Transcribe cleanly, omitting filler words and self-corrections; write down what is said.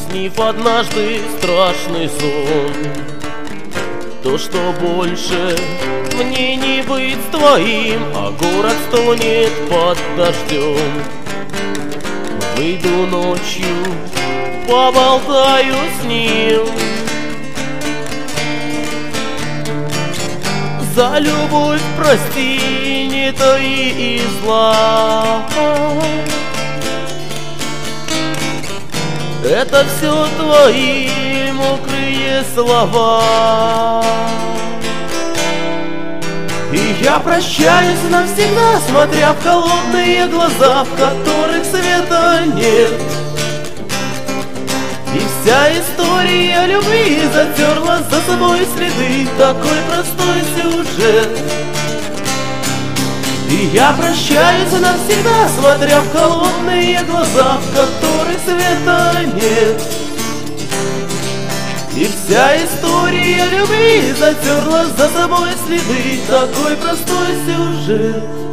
наснив однажды страшный сон. То, что больше мне не быть твоим, а город стонет под дождем. Выйду ночью, поболтаю с ним. За любовь прости, не таи и зла. Это все твои мокрые слова. И я прощаюсь навсегда, смотря в холодные глаза, в которых света нет. И вся история любви затерла за собой следы, такой простой сюжет. И я прощаюсь навсегда, смотря в холодные глаза, в которых света нет. И вся история любви затерла за собой следы, такой простой сюжет.